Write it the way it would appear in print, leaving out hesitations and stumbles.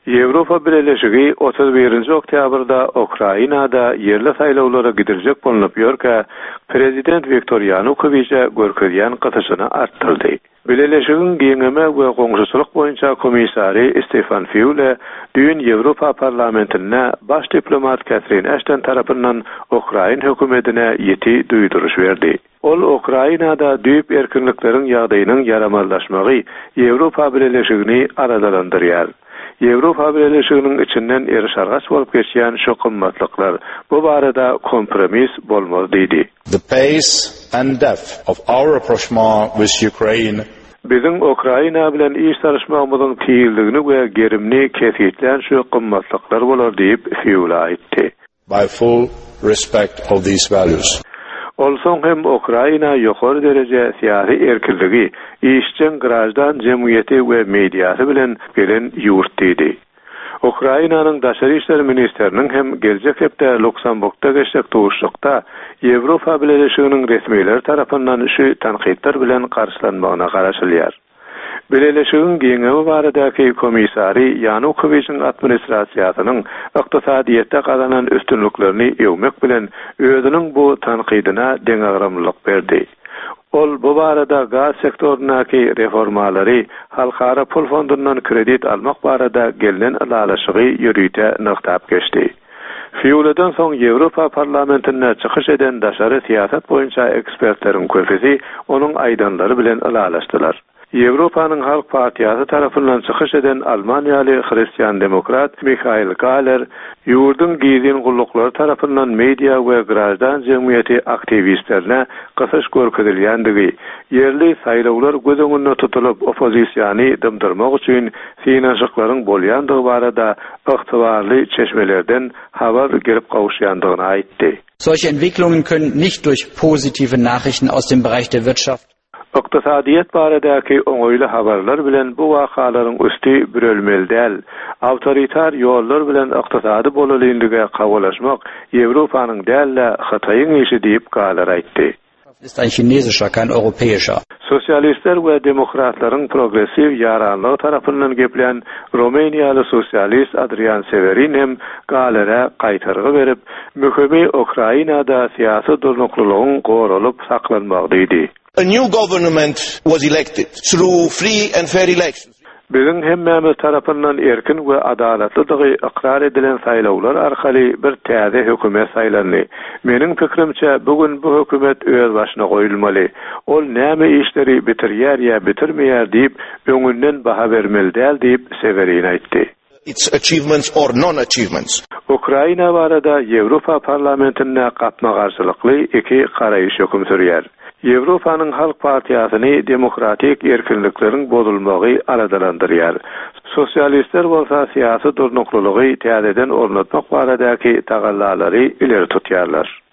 Ýewropa Birleşigi 31-nji oktýabrda Ukrainada ýerli saýlawlara gidirecek bolunyp ýörkä prezident Viktor Yanukowyç'a görkezýän gytyşyny artdyrdy. Birleşigiň giňeme we goňşuçylyk boýunça komissary Stefan Füle dün Ýewropa parlamentine baş diplomat Catherine Ashton tarapyndan Ukraina hökümetine ýeti duýduruş berdi. Ol Ukrainada düýüp erkinlikleriň ýagdaýynyň ýaramallaşmagy Ýewropa Birleşigini aradalandyrýar. Ýewropa Birleşiginiň içinden erişargaç bolup geçýän şu kymmatlyklar bu barada kompromis bolmaly diýdi. The pace and depth of our rapprochement with Ukraine Bizim Ukraina bilen iş tarışmamyzyň tiýildigini we gerimni kesýetlen şu kymmatlyklar bolar diýip Füle aýtdy. by full respect of these values. Olsoň hem Ukraina ýokary derece syýasy erkinligi, işçi grajdan jemgyýeti we mediýasy bilen gelen ýurt diýdi. Ukrainanyň daşary işler ministeriniň hem geljek hepde Luksemburgda geçek tuguşlukda Ýewropa Birleşiginiň resmiýetleri tarapyndan şu tanqidler bilen garşylanmagyna garaşylýar. Birleşigiň giňemi baradaky komissary Yanukowyç'yň administrasiýasynyň ykdysadyýetde galanan üstünlüklerini ýewmek bilen özüniň bu tanqidine deňagramlyk berdi. Ol bu barada gaz sektorunaky reformalary, halkara pul fondundan kredit almak barada gelinen alalaşygy ýürüýte nykdap geçdi. Füle'den soň Ýewropa parlamentine çykyş eden daşary siýasat boýunça ekspertleriň köpüsi onuň aýdanlary bilen alalaşdylar. Ýewropanyň Halk Partiýasy tarapyndan çykyş eden Almaniýaly Hristiýan demokrat Michael Galler, ýurdun giýdin gullukları tarapyndan media we grajdan jemgyýeti aktivistlerine gysyş görkezilýändigi, ýerli saýlawlar göz öňünde tutulyp opozisiýany dymdyrmak üçin finansyklaryň bolýandygy barada ygtybarly çeşmelerden habar gelip gawuşýandygyny aýtdy. Solche Entwicklungen können nicht durch positive Nachrichten aus dem Bereich der Wirtschaft Iqtisadiýet baradaky oňoýly habarlar bilen bu wakalaryň üstü bürelmeli däl. Awtoritar ýollar bilen iqtisady bolalyndyga kawalaşmak Ýewropanyň däl-le Hataýyň işi diýip Galler aýtdy. ist ein chinesischer, kein europäischer. Sosyalistler we demokratlaryň progressiw ýaranlygy tarapyndan geplen Romaniýaly sosialist Adrian Severin hem Galler'e gaýtargy berip, möhümi Ukrainada syýasy durnuklygyň goralyp saklanmagy diýdi. A new government was elected through free and fair elections. Bizim hemmemiz tarapyndan erkin we adalatlydygy ikrar edilen saýlawlar arkaly bir täze hökümet saýlandy. Meniň pikirimçe bugün bu hökümet öz başyna goýulmaly. Ol näme işleri bitirýär ýa bitirmeýär diýip öňünden baha bermeli däl diýip Severin aýtdy. Its achievements or non-achievements. Ukraina barada Ýewropa parlamentine gatma garşylykly iki garaýyş höküm sürýär. Ýewropanyň Halk Partiýasyny demokratik erkinlikleriň bozulmagy aradalandyrýar. Sosialistler bolsa syýasy durnuklylygy täzeden ornatmak baradaky tagallalary ileri tutýarlar.